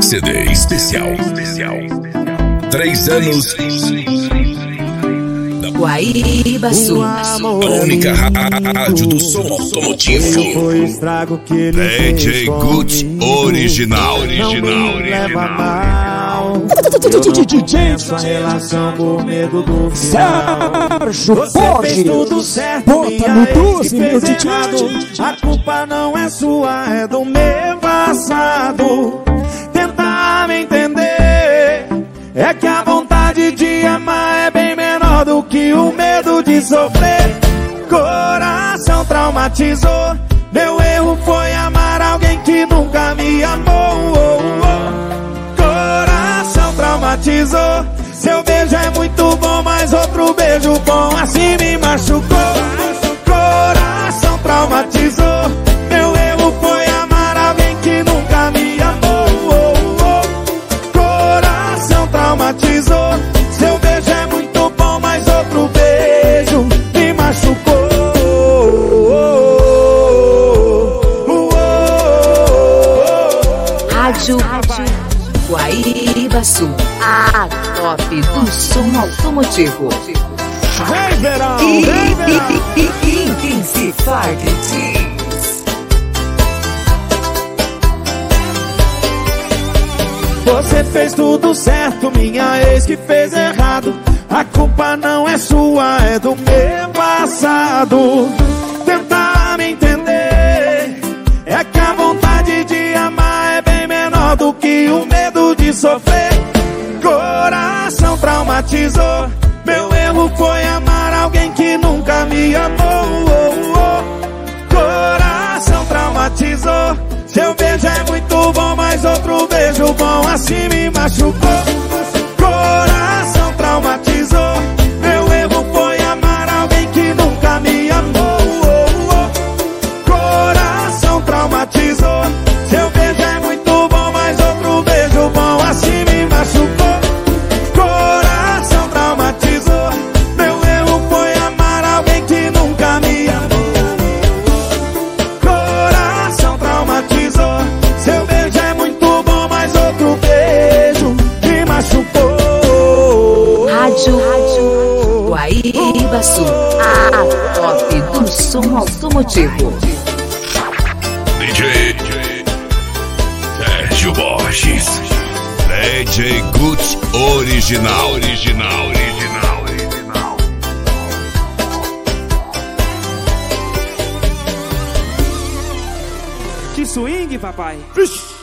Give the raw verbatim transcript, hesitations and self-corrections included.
C D especial. Três anos da Guaíba Sul. A única rádio do som automotivo. Foi o estrago que ele D J fez com Gucci mim. original, Não original, me leva original. mal. Eu não começo a relação por medo do final. Sérgio, Você pode. fez tudo certo, Bota minha no ex doze, que meu fez D J. errado. A culpa não é sua, é do meu passado. Tentar me entender, é que a vontade de amar é bem menor do que o medo de sofrer. Coração traumatizou, meu erro foi amar alguém que nunca me amou. Oh, oh. Coração traumatizou, seu beijo é muito bom, mas outro beijo bom assim me machucou. Coração traumatizou, meu erro foi amar alguém que nunca me amou. Oh, oh. Coração traumatizou, seu beijo é muito bom, mas outro beijo me machucou. Rádio Guaíba Sul. A top do som automotivo. Vem verão, E, vem verão. e, e, e Intensify D Js. Você fez tudo certo, minha ex que fez errado. A culpa não é sua, é do meu passado. Tentar me entender, é que a vontade de amar é bem menor do que o medo de sofrer. Coração traumatizou, meu erro foi amar alguém que nunca me amou. Oh, oh. Coração traumatizou, seu beijo é muito bom, mas outro beijo bom assim me machucou. Coração traumatizou, meu erro foi amar alguém que nunca me amou. Oh, oh. Coração traumatizou, seu beijo é muito bom, mas outro beijo bom assim me machucou. Coração traumatizou, meu erro foi amar alguém que nunca me amou. Coração traumatizou, seu beijo é muito bom, mas outro beijo me machucou. Rádio Guaíba Sul. A top do som automotivo. D J Sérgio Borges. D J Gucci original, original, original, original. Que swing, papai. Ixi.